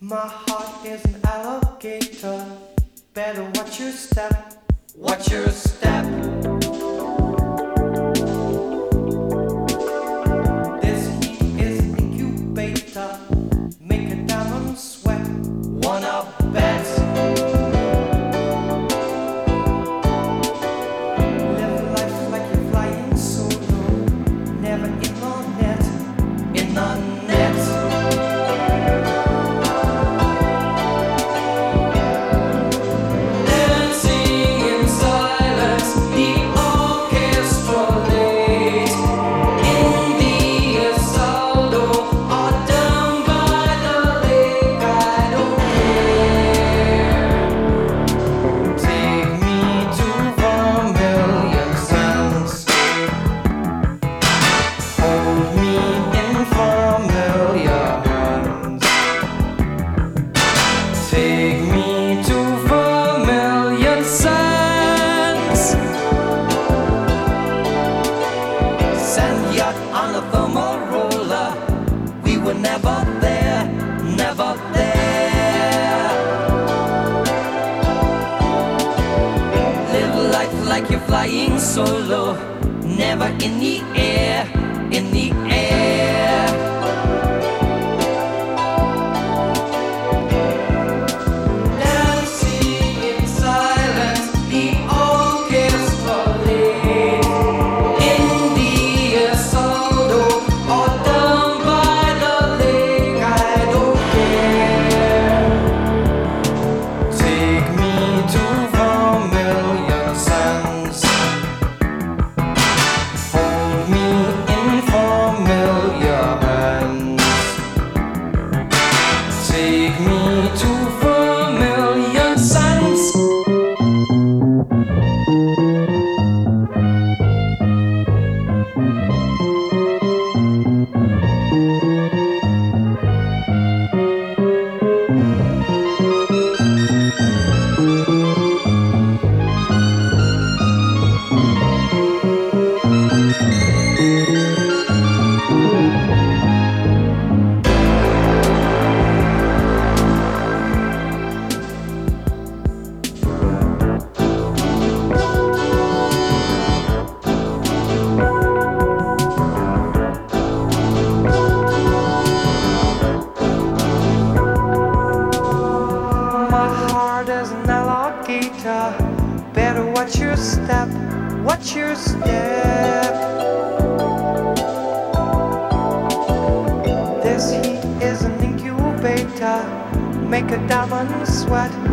My heart is an alligator. Better watch your step. Watch your step. This heat is an incubator. Make a diamond sweat. Wanna bet? Live life like you're flying solo. Never in the net. In the net. On a thermal roller, we were never there, never there. Live life like you're flying solo, never in the air, in the air. Dancing in silence, the orchestra lays in the assault. Or down by the lake, I don't care. Take me to familiar sands. Hold me in familiar hands. Take me to familiar sands. There's an alligator. Better watch your step. Watch your step. This heat is an incubator. Make a diamond sweat.